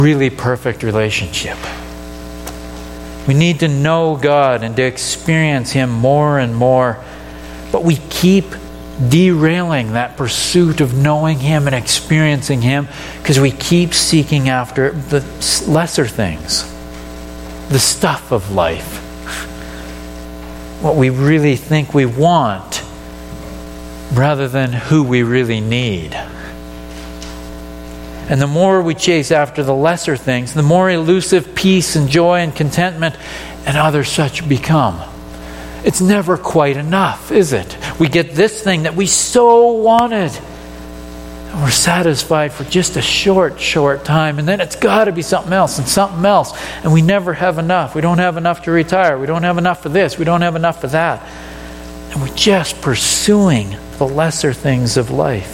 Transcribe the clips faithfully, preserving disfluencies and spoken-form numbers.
really perfect relationship. We need to know God and to experience Him more and more. But we keep derailing that pursuit of knowing Him and experiencing Him because we keep seeking after the lesser things, the stuff of life, what we really think we want rather than who we really need. And the more we chase after the lesser things, the more elusive peace and joy and contentment and other such become. It's never quite enough, is it? We get this thing that we so wanted, and we're satisfied for just a short, short time, and then it's got to be something else and something else, and we never have enough. We don't have enough to retire. We don't have enough for this. We don't have enough for that. And we're just pursuing the lesser things of life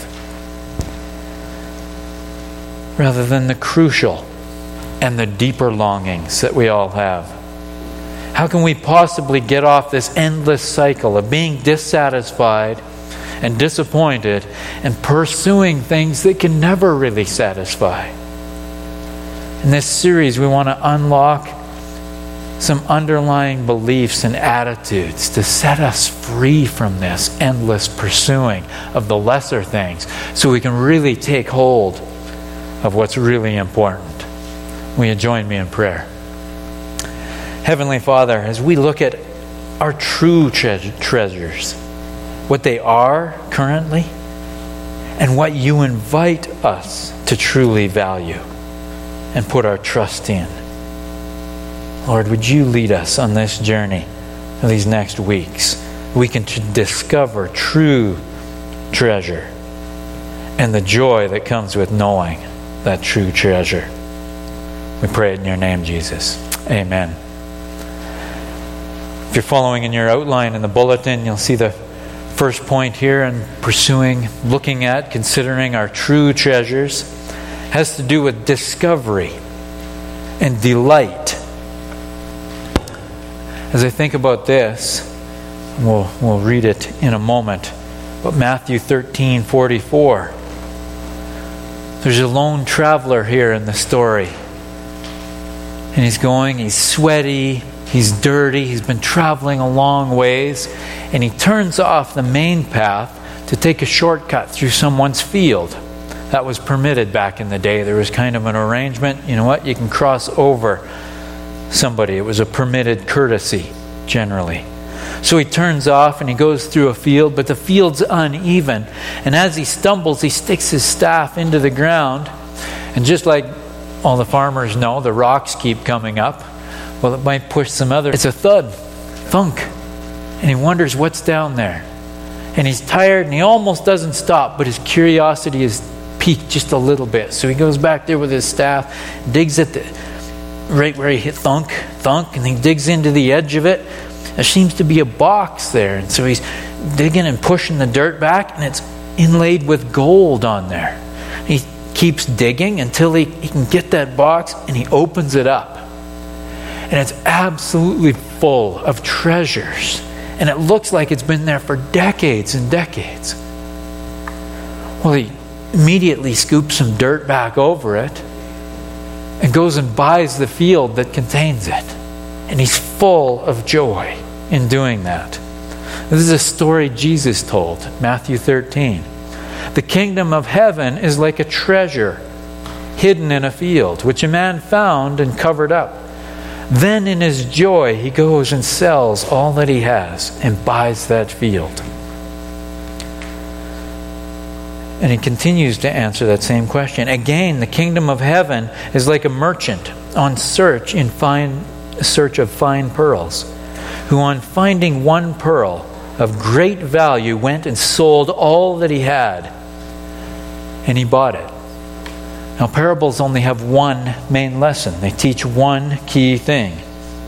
rather than the crucial and the deeper longings that we all have. How can we possibly get off this endless cycle of being dissatisfied and disappointed and pursuing things that can never really satisfy? In this series, we want to unlock some underlying beliefs and attitudes to set us free from this endless pursuing of the lesser things so we can really take hold of what's really important. Will you join me in prayer? Heavenly Father, as we look at our true tre- treasures, what they are currently, and what you invite us to truly value and put our trust in, Lord, would you lead us on this journey in these next weeks? We can t- discover true treasure and the joy that comes with knowing that true treasure. We pray it in your name, Jesus. Amen. If you're following in your outline in the bulletin, you'll see the first point here in pursuing, looking at, considering our true treasures has to do with discovery and delight. As I think about this, we'll, we'll read it in a moment, but Matthew thirteen forty-four. There's a lone traveler here in the story. And he's going, he's sweaty, he's dirty, he's been traveling a long ways, and he turns off the main path to take a shortcut through someone's field. That was permitted back in the day. There was kind of an arrangement, you know what, you can cross over somebody. It was a permitted courtesy, generally. So he turns off and he goes through a field, but the field's uneven. And as he stumbles, he sticks his staff into the ground. And just like all the farmers know, the rocks keep coming up. Well, it might push some other. It's a thud, thunk. And he wonders what's down there. And he's tired and he almost doesn't stop, but his curiosity is piqued just a little bit. So he goes back there with his staff, digs at the right where he hit thunk, thunk, and he digs into the edge of it. There seems to be a box there. And so he's digging and pushing the dirt back, and it's inlaid with gold on there. He keeps digging until he, he can get that box, and he opens it up. And it's absolutely full of treasures. And it looks like it's been there for decades and decades. Well, he immediately scoops some dirt back over it and goes and buys the field that contains it. And he's full of joy in doing that. This is a story Jesus told, Matthew thirteen. The kingdom of heaven is like a treasure hidden in a field, which a man found and covered up. Then in his joy he goes and sells all that he has and buys that field. And he continues to answer that same question. Again, the kingdom of heaven is like a merchant on search in fine search of fine pearls, who on finding one pearl of great value went and sold all that he had, and he bought it. Now, parables only have one main lesson. They teach one key thing.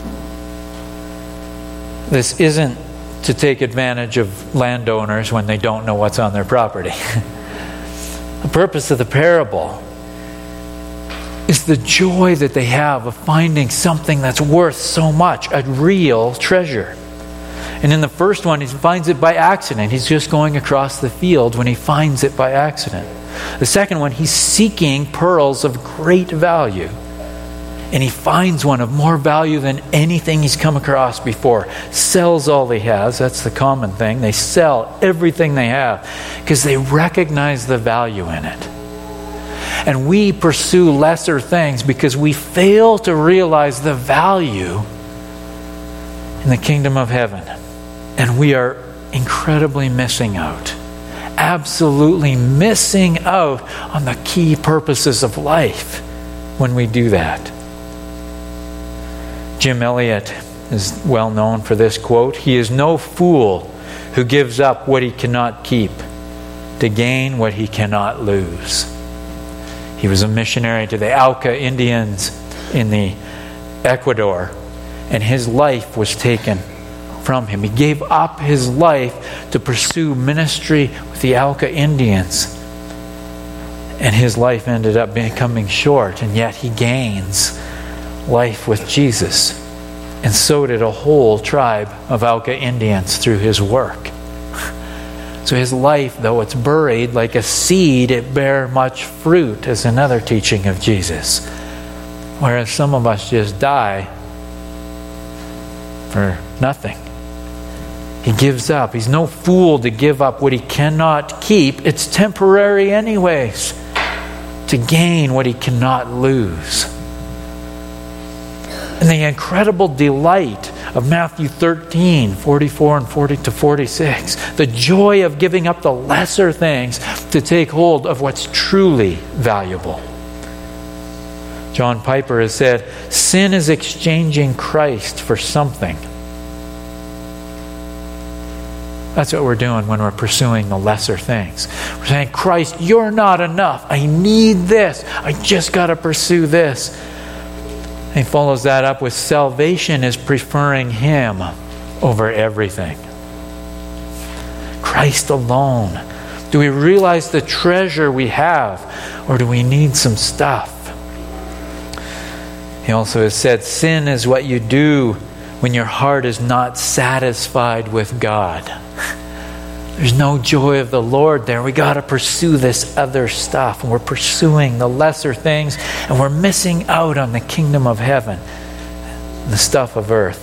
This isn't to take advantage of landowners when they don't know what's on their property. The purpose of the parable is the joy that they have of finding something that's worth so much, a real treasure. And in the first one, he finds it by accident. He's just going across the field when he finds it by accident. The second one, he's seeking pearls of great value. and he finds one of more value than anything he's come across before. Sells all he has. That's the common thing. They sell everything they have because they recognize the value in it. And we pursue lesser things because we fail to realize the value in the kingdom of heaven. And we are incredibly missing out. Absolutely missing out on the key purposes of life when we do that. Jim Elliot is well known for this quote. He is no fool who gives up what he cannot keep to gain what he cannot lose. He was a missionary to the Auca Indians in the Ecuador, and his life was taken from him. He gave up his life to pursue ministry with the Auca Indians, and his life ended up becoming short, and yet he gains life with Jesus. And so did a whole tribe of Auca Indians through his work. So his life, though it's buried like a seed, it bear much fruit, is another teaching of Jesus. Whereas some of us just die for nothing. He gives up. He's no fool to give up what he cannot keep. It's temporary anyways, to gain what he cannot lose. And the incredible delight of Matthew thirteen, forty-four and forty to forty-six. The joy of giving up the lesser things to take hold of what's truly valuable. John Piper has said, sin is exchanging Christ for something. That's what we're doing when we're pursuing the lesser things. We're saying, Christ, you're not enough. I need this. I just got to pursue this. And he follows that up with salvation is preferring Him over everything. Christ alone. Do we realize the treasure we have, or do we need some stuff? He also has said, sin is what you do when your heart is not satisfied with God. There's no joy of the Lord there. We got to pursue this other stuff. And we're pursuing the lesser things, and we're missing out on the kingdom of heaven, the stuff of earth.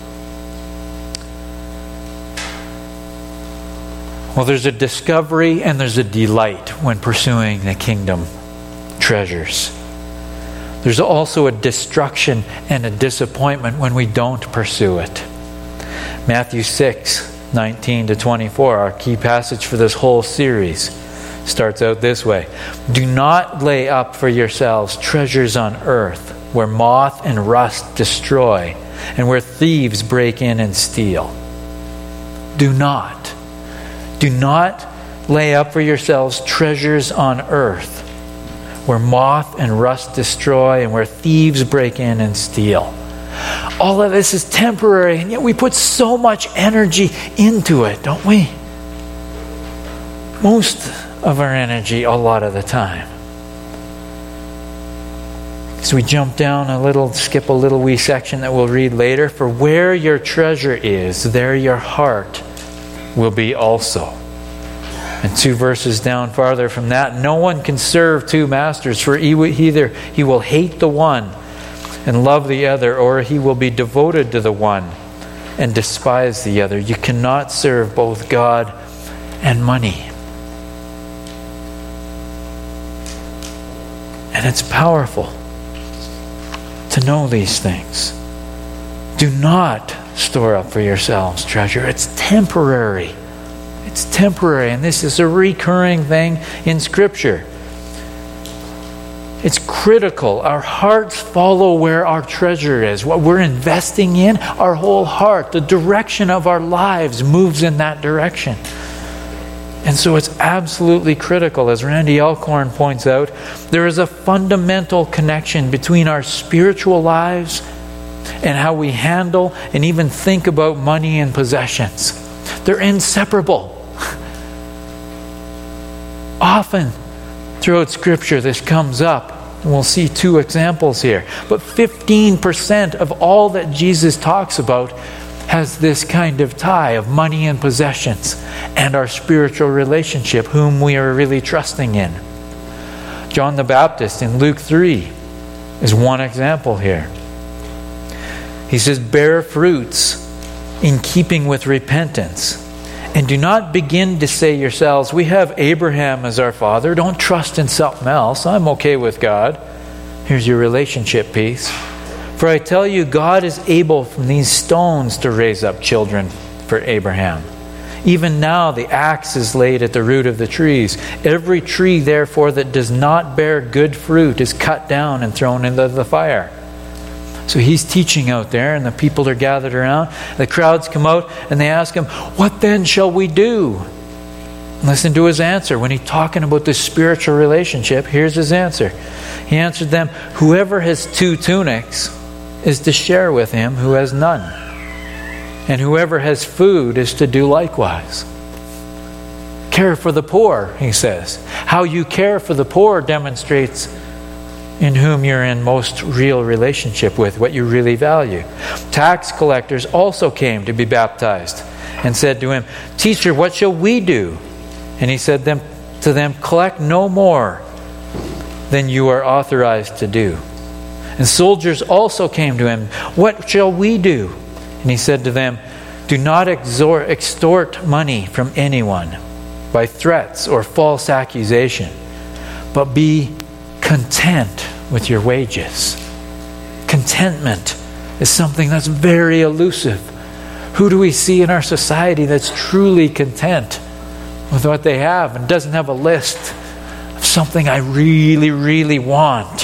Well, there's a discovery and there's a delight when pursuing the kingdom treasures. There's also a destruction and a disappointment when we don't pursue it. Matthew six, nineteen to twenty-four, our key passage for this whole series, starts out this way. Do not lay up for yourselves treasures on earth, where moth and rust destroy, and where thieves break in and steal. Do not. Do not lay up for yourselves treasures on earth, where moth and rust destroy, and where thieves break in and steal. All of this is temporary, and yet we put so much energy into it, don't we? Most of our energy, a lot of the time. So we jump down a little, skip a little wee section that we'll read later. For where your treasure is, there your heart will be also. And two verses down farther from that, no one can serve two masters, for either he will hate the one and love the other, or he will be devoted to the one and despise the other. You cannot serve both God and money. And it's powerful to know these things. Do not store up for yourselves treasure. It's temporary. It's temporary, and this is a recurring thing in Scripture. It's critical. Our hearts follow where our treasure is. What we're investing in, our whole heart, the direction of our lives moves in that direction. And so it's absolutely critical. As Randy Alcorn points out, there is a fundamental connection between our spiritual lives and how we handle and even think about money and possessions. They're inseparable. Often throughout Scripture this comes up, and we'll see two examples here. But fifteen percent of all that Jesus talks about has this kind of tie of money and possessions and our spiritual relationship, whom we are really trusting in. John the Baptist in Luke three is one example here. He says, bear fruits in keeping with repentance. And do not begin to say yourselves, we have Abraham as our father. Don't trust in something else. I'm okay with God. Here's your relationship piece. For I tell you, God is able from these stones to raise up children for Abraham. Even now the axe is laid at the root of the trees. Every tree, therefore, that does not bear good fruit is cut down and thrown into the fire. So he's teaching out there, and the people are gathered around. The crowds come out, and they ask him, what then shall we do? Listen to his answer. When he's talking about this spiritual relationship, here's his answer. He answered them, whoever has two tunics is to share with him who has none. And whoever has food is to do likewise. Care for the poor, he says. How you care for the poor demonstrates in whom you're in most real relationship with, what you really value. Tax collectors also came to be baptized and said to him, Teacher, what shall we do? And he said them, to them, collect no more than you are authorized to do. And soldiers also came to him, what shall we do? And he said to them, do not extort, extort money from anyone by threats or false accusation, but be content with your wages. Contentment is something that's very elusive. Who do we see in our society that's truly content with what they have and doesn't have a list of something I really, really want?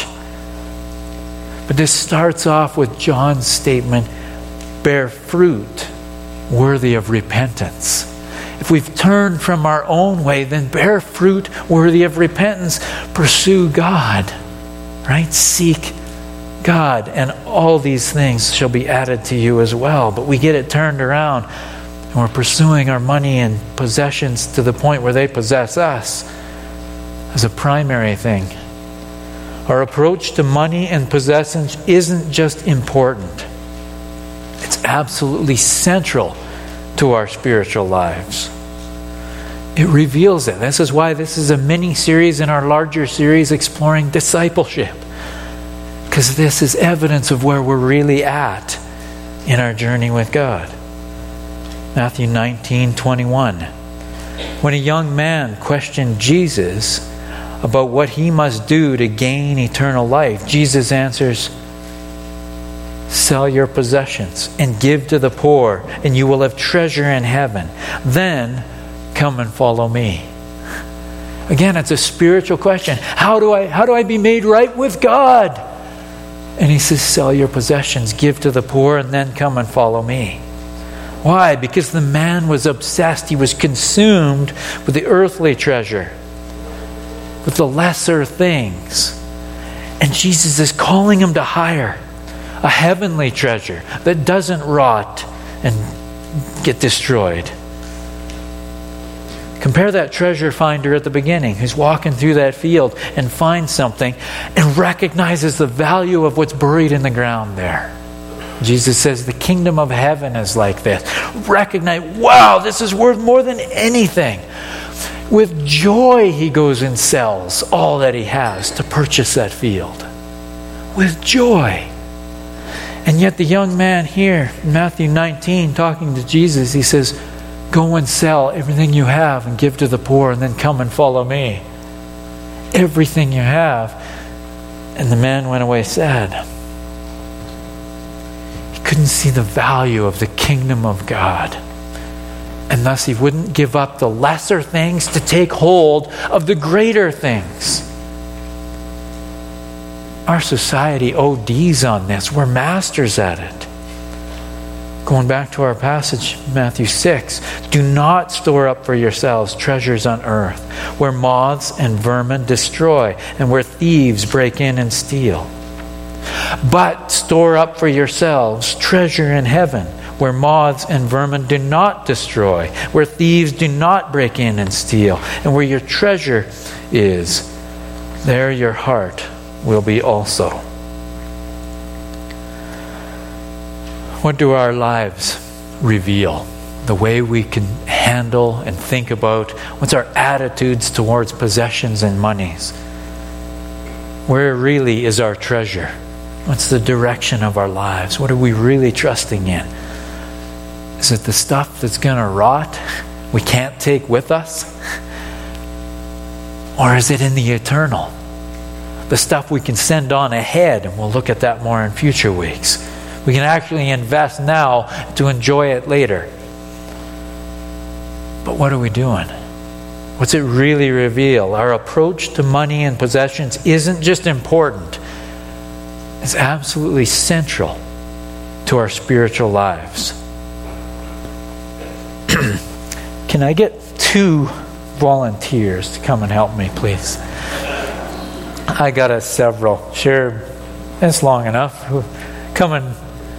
But this starts off with John's statement, bear fruit worthy of repentance. If we've turned from our own way, then bear fruit worthy of repentance. Pursue God, right? Seek God, and all these things shall be added to you as well. But we get it turned around, and we're pursuing our money and possessions to the point where they possess us as a primary thing. Our approach to money and possessions isn't just important. It's absolutely central to our spiritual lives. It reveals it. This is why this is a mini-series in our larger series exploring discipleship. Because this is evidence of where we're really at in our journey with God. Matthew nineteen twenty-one. When a young man questioned Jesus about what he must do to gain eternal life, Jesus answers, sell your possessions and give to the poor, and you will have treasure in heaven. Then come and follow me. Again, it's a spiritual question. How do I how do I be made right with God? And he says, sell your possessions, give to the poor, and then come and follow me. Why? Because the man was obsessed. He was consumed with the earthly treasure, with the lesser things. And Jesus is calling him to higher, a heavenly treasure that doesn't rot and get destroyed. Compare that treasure finder at the beginning who's walking through that field and finds something and recognizes the value of what's buried in the ground there. Jesus says the kingdom of heaven is like this. Recognize, wow, this is worth more than anything. With joy, he goes and sells all that he has to purchase that field. With joy. And yet the young man here in Matthew nineteen talking to Jesus, he says, go and sell everything you have and give to the poor, and then come and follow me. Everything you have. And the man went away sad. He couldn't see the value of the kingdom of God. And thus he wouldn't give up the lesser things to take hold of the greater things. Our society O Ds on this. We're masters at it. Going back to our passage, Matthew six, do not store up for yourselves treasures on earth, where moths and vermin destroy, and where thieves break in and steal. But store up for yourselves treasure in heaven, where moths and vermin do not destroy, where thieves do not break in and steal, and where your treasure is, there your heart will be also. What do our lives reveal? The way we can handle and think about, what's our attitudes towards possessions and monies? Where really is our treasure? What's the direction of our lives? What are we really trusting in? Is it the stuff that's going to rot, we can't take with us? Or is it in the eternal? The stuff we can send on ahead, and we'll look at that more in future weeks. We can actually invest now to enjoy it later. But what are we doing? What's it really reveal? Our approach to money and possessions isn't just important. It's absolutely central to our spiritual lives. Can I get two volunteers to come and help me, please? I got us several. Sure, it's long enough. Come and...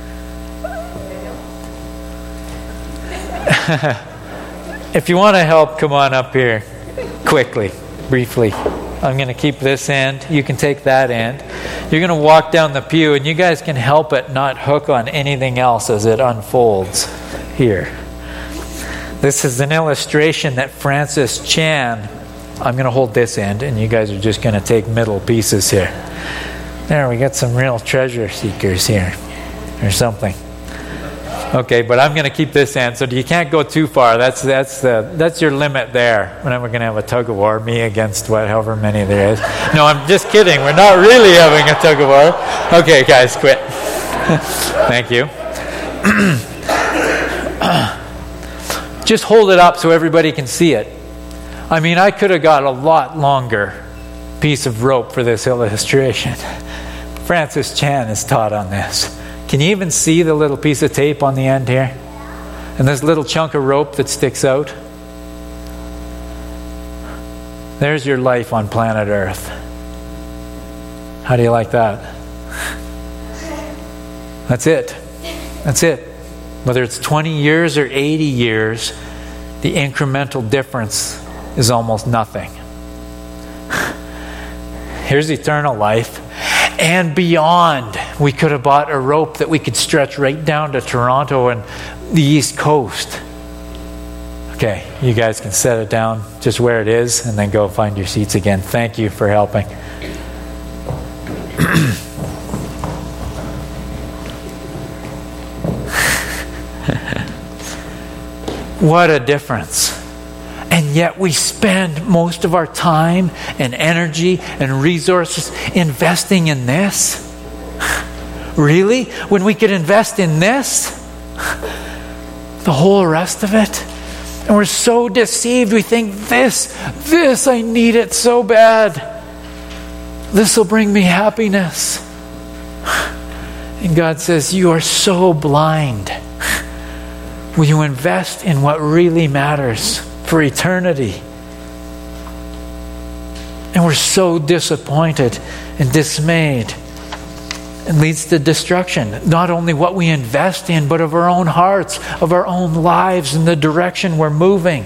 If you want to help, come on up here quickly, briefly. I'm going to keep this end. You can take that end. You're going to walk down the pew, and you guys can help it not hook on anything else as it unfolds here. This is an illustration that Francis Chan... I'm going to hold this end, and you guys are just going to take middle pieces here. There, we got some real treasure seekers here, or something. Okay, but I'm going to keep this end, so you can't go too far. That's that's the that's your limit there. When we're going to have a tug of war, me against what, however many there is. No, I'm just kidding. We're not really having a tug of war. Okay, guys, quit. Thank you. Just hold it up so everybody can see it. I mean, I could have got a lot longer piece of rope for this illustration. Francis Chan is taught on this. Can you even see the little piece of tape on the end here? And this little chunk of rope that sticks out? There's your life on planet Earth. How do you like that? That's it. That's it. Whether it's twenty years or eighty years, the incremental difference is almost nothing. Here's eternal life. And beyond, we could have bought a rope that we could stretch right down to Toronto and the East Coast. Okay, you guys can set it down just where it is and then go find your seats again. Thank you for helping. What a difference. And yet we spend most of our time and energy and resources investing in this? Really? When we could invest in this? The whole rest of it? And we're so deceived. We think this, this, I need it so bad. This will bring me happiness. And God says, you are so blind. Will you invest in what really matters for eternity? And we're so disappointed and dismayed. It leads to destruction. Not only what we invest in, but of our own hearts, of our own lives, and the direction we're moving.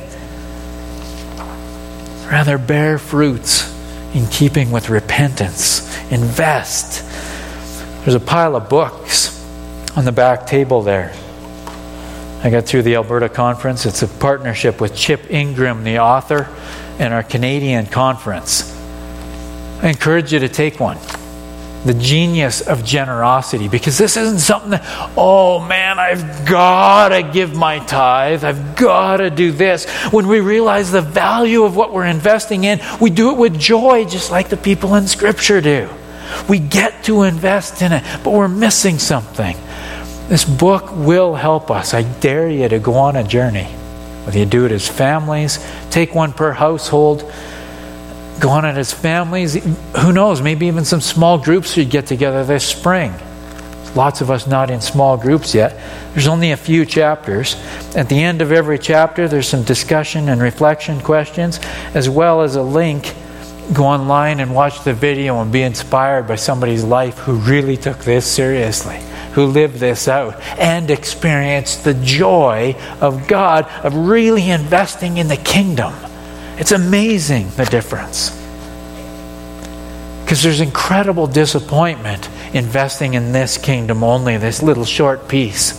Rather bear fruits in keeping with repentance. Invest. There's a pile of books on the back table there. I got through the Alberta conference. It's a partnership with Chip Ingram, the author, and our Canadian conference. I encourage you to take one. The Genius of Generosity. Because this isn't something that, oh man, I've got to give my tithe. I've got to do this. When we realize the value of what we're investing in, we do it with joy, just like the people in Scripture do. We get to invest in it, but we're missing something. This book will help us. I dare you to go on a journey. Whether you do it as families, take one per household, go on it as families. Who knows, maybe even some small groups you get together this spring. Lots of us not in small groups yet. There's only a few chapters. At the end of every chapter, there's some discussion and reflection questions, as well as a link. Go online and watch the video and be inspired by somebody's life who really took this seriously, who lived this out and experienced the joy of God, of really investing in the kingdom. It's amazing, the difference. Because there's incredible disappointment investing in this kingdom only, this little short piece.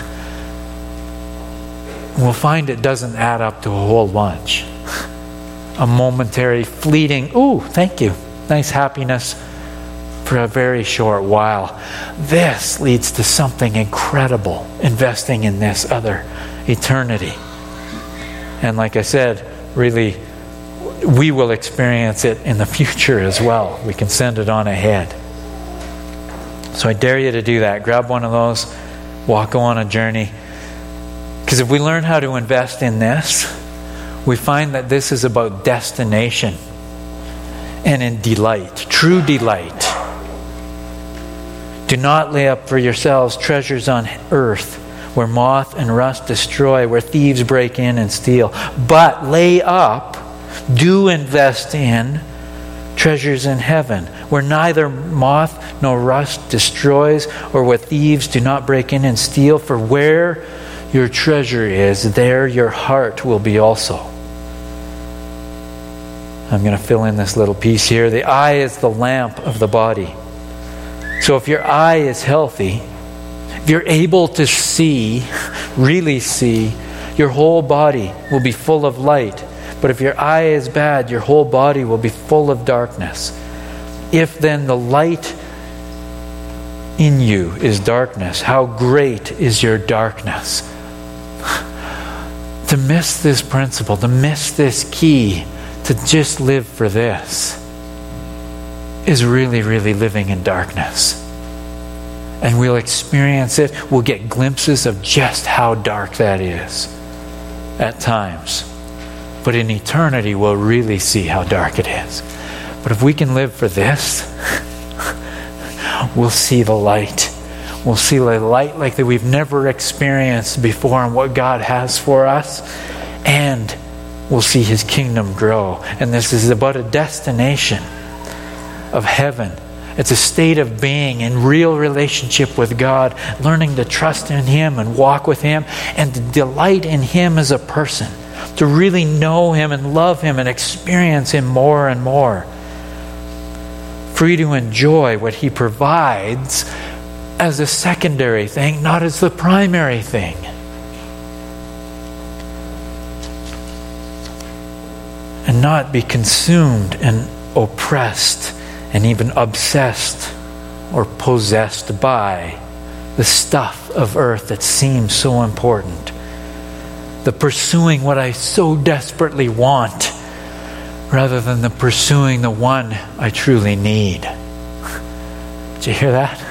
We'll find it doesn't add up to a whole bunch. A momentary, fleeting, ooh, thank you, nice happiness for a very short while. This leads to something incredible, investing in this other eternity. And like I said, really, we will experience it in the future as well. We can send it on ahead. So I dare you to do that. Grab one of those, walk on a journey. Because if we learn how to invest in this, we find that this is about destination and in delight, true delight. Do not lay up for yourselves treasures on earth, where moth and rust destroy, where thieves break in and steal. But lay up, do invest in treasures in heaven, where neither moth nor rust destroys, or where thieves do not break in and steal. For where your treasure is, there your heart will be also. I'm going to fill in this little piece here. The eye is the lamp of the body. So if your eye is healthy, if you're able to see, really see, your whole body will be full of light. But if your eye is bad, your whole body will be full of darkness. If then the light in you is darkness, how great is your darkness? To miss this principle, to miss this key, to just live for this, is really, really living in darkness. And we'll experience it. We'll get glimpses of just how dark that is at times. But in eternity, we'll really see how dark it is. But if we can live for this, we'll see the light. We'll see the light like that we've never experienced before in what God has for us. And we'll see His kingdom grow. And this is about a destination of heaven. It's a state of being in real relationship with God, learning to trust in Him and walk with Him, and to delight in Him as a person, to really know Him and love Him and experience Him more and more. Free to enjoy what He provides as a secondary thing, not as the primary thing. And not be consumed and oppressed and even obsessed or possessed by the stuff of earth that seems so important. The pursuing what I so desperately want, rather than the pursuing the one I truly need. Did you hear that?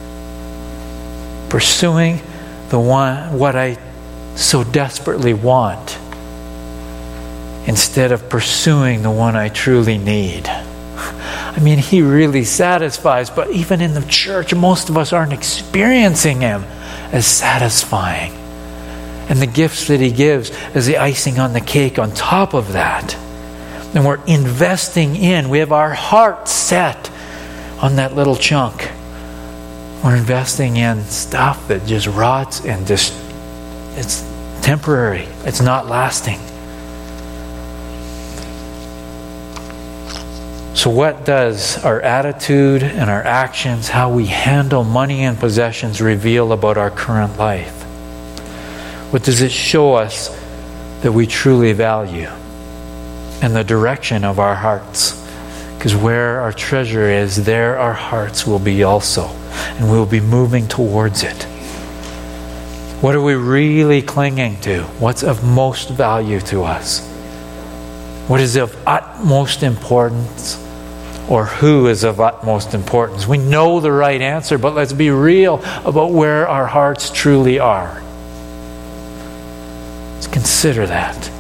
Pursuing the one, what I so desperately want, instead of pursuing the one I truly need. I mean, He really satisfies, but even in the church, most of us aren't experiencing Him as satisfying. And the gifts that He gives as the icing on the cake on top of that. And we're investing in, we have our heart set on that little chunk. We're investing in stuff that just rots and just, it's temporary. It's not lasting. So what does our attitude and our actions, how we handle money and possessions, reveal about our current life? What does it show us that we truly value? And the direction of our hearts. Because where our treasure is, there our hearts will be also. And we'll be moving towards it. What are we really clinging to? What's of most value to us? What is of utmost importance? Or who is of utmost importance? We know the right answer, but let's be real about where our hearts truly are. Let's consider that.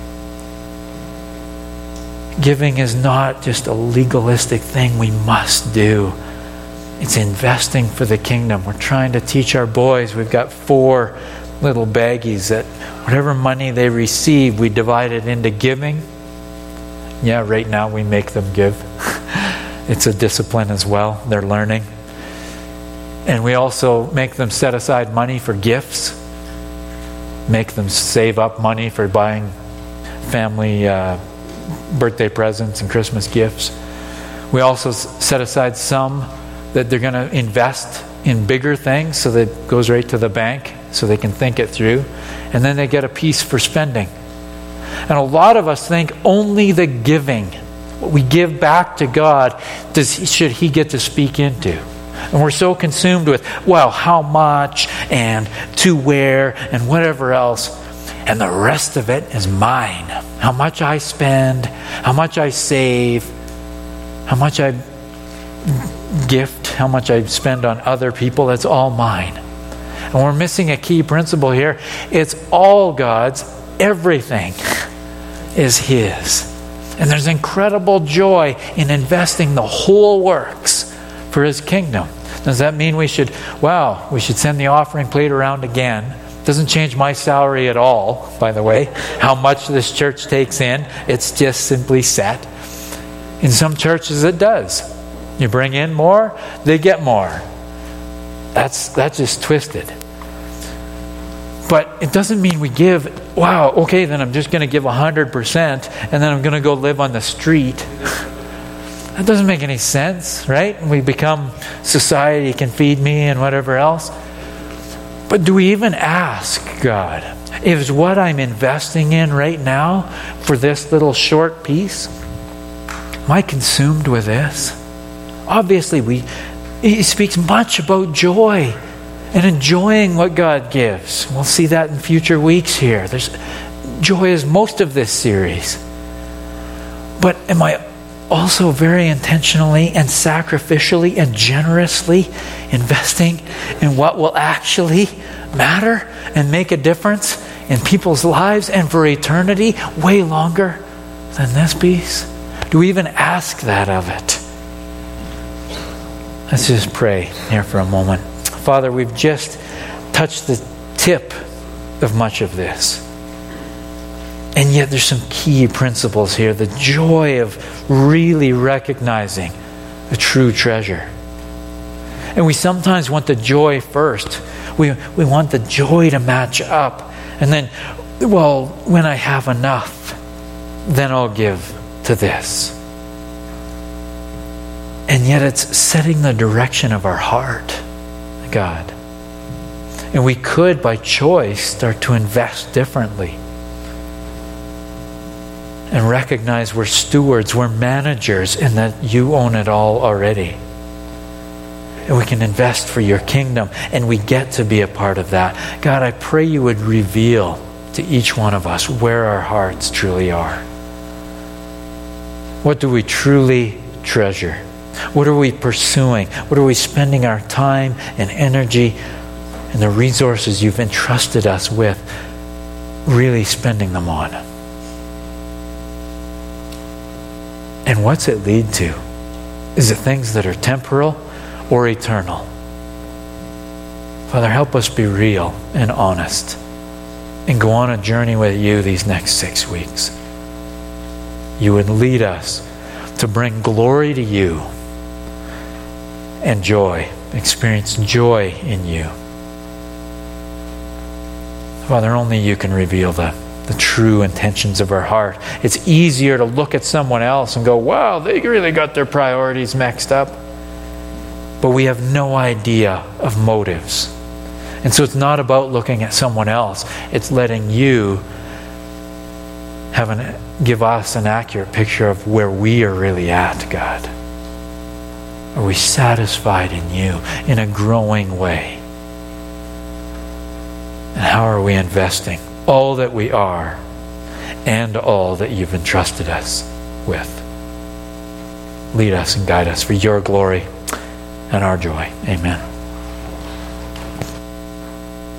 Giving is not just a legalistic thing we must do. It's investing for the kingdom. We're trying to teach our boys. We've got four little baggies that whatever money they receive, we divide it into giving. Yeah, right now we make them give. It's a discipline as well. They're learning. And we also make them set aside money for gifts. Make them save up money for buying family uh, birthday presents and Christmas gifts. We also set aside some that they're going to invest in bigger things, so that it goes right to the bank so they can think it through. And then they get a piece for spending. And a lot of us think only the giving what we give back to God, does he, should he get to speak into? And we're so consumed with, well, how much and to where and whatever else. And the rest of it is mine. How much I spend, how much I save, how much I gift, how much I spend on other people, that's all mine. And we're missing a key principle here. It's all God's. Everything is his. And there's incredible joy in investing the whole works for his kingdom. Does that mean we should, wow, we should send the offering plate around again? Doesn't change my salary at all, by the way, how much this church takes in. It's just simply set. In some churches it does. You bring in more, they get more. That's that's just twisted. But it doesn't mean we give, wow, okay, then I'm just going to give one hundred percent and then I'm going to go live on the street. That doesn't make any sense, right? We become society can feed me and whatever else. But do we even ask God, is what I'm investing in right now for this little short piece, am I consumed with this? Obviously, we he speaks much about joy and enjoying what God gives. We'll see that in future weeks here. There's joy is most of this series. But am I also very intentionally and sacrificially and generously investing in what will actually matter and make a difference in people's lives and for eternity way longer than this piece? Do we even ask that of it? Let's just pray here for a moment. Father, we've just touched the tip of much of this. And yet there's some key principles here. The joy of really recognizing a true treasure. And we sometimes want the joy first. We, we want the joy to match up. And then, well, when I have enough, then I'll give to this. And yet it's setting the direction of our heart, God. And we could, by choice, start to invest differently. And recognize we're stewards, we're managers, and that you own it all already. And we can invest for your kingdom, and we get to be a part of that. God, I pray you would reveal to each one of us where our hearts truly are. What do we truly treasure? What are we pursuing? What are we spending our time and energy and the resources you've entrusted us with really spending them on? And what's it lead to? Is it things that are temporal or eternal? Father, help us be real and honest and go on a journey with you these next six weeks. You would lead us to bring glory to you and joy, experience joy in you. Father, only you can reveal the, the true intentions of our heart. It's easier to look at someone else and go, wow, they really got their priorities mixed up. But we have no idea of motives. And so it's not about looking at someone else. It's letting you have an, give us an accurate picture of where we are really at, God. Are we satisfied in you in a growing way? And how are we investing all that we are and all that you've entrusted us with? Lead us and guide us for your glory and our joy. Amen.